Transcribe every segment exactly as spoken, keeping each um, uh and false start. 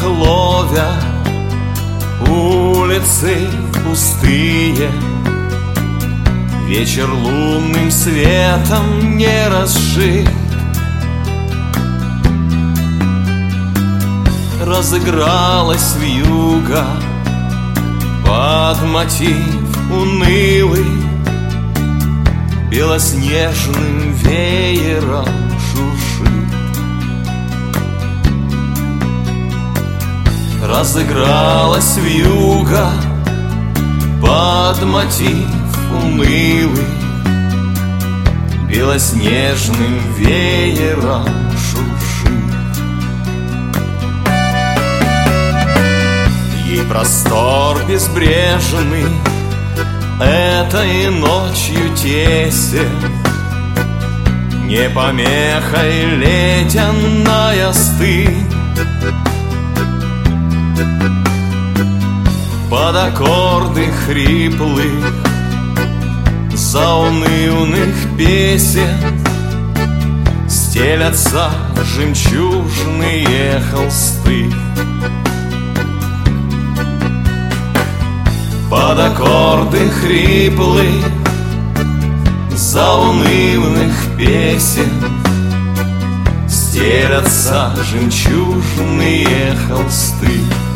ловя улицы пустые, вечер лунным светом не разжит. Разыгралась вьюга под мотив унылый, белоснежным веером шуршит. Разыгралась вьюга под мотив унылый, белоснежным веером шуршит. Ей простор безбрежный этой ночью тесен, не помехой ледяная стынь. Под аккорды хриплых заунывных песен стелятся жемчужные холсты. Под аккорды хриплых заунывных песен стелятся жемчужные холсты.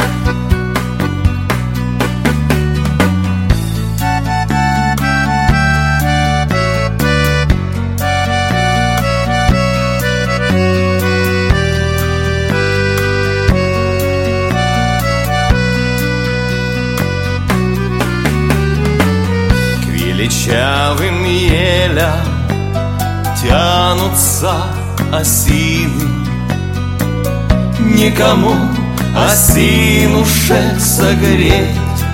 Величавым елям тянутся осины, никому осинушек согреть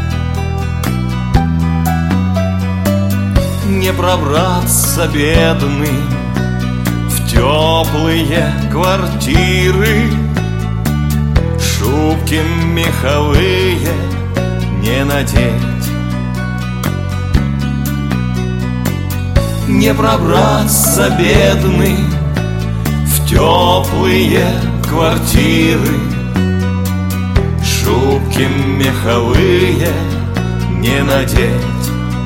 не пробраться бедным в теплые квартиры, шубки меховые не надеть. Не пробраться бедным в теплые квартиры, шубки меховые не надеть.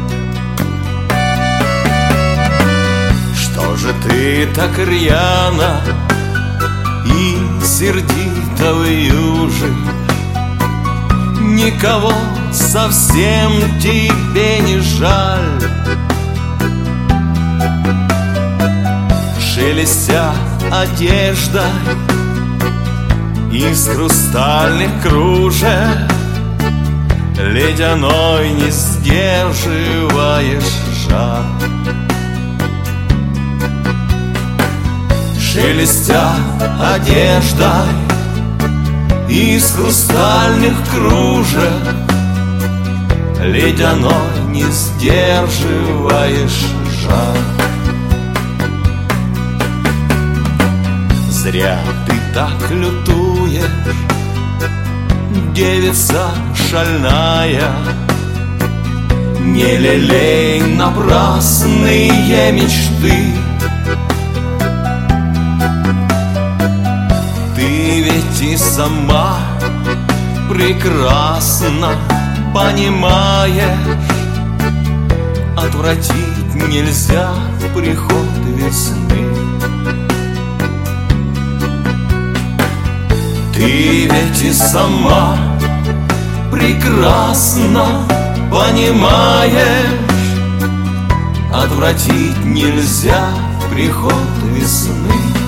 Что же ты так рьяно и сердито вьюжишь? Никого совсем тебе не жаль. Шелестя одеждой из хрустальных кружев, ледяной не сдерживаешь жар. Шелестя одеждой из хрустальных кружев, ледяной не сдерживаешь жар. Зря ты так лютуешь, девица шальная, не лелей напрасные мечты. Ты ведь и сама прекрасно понимаешь, отвратить нельзя приход весны. Ты ведь и сама прекрасно понимаешь, отвратить нельзя приход весны.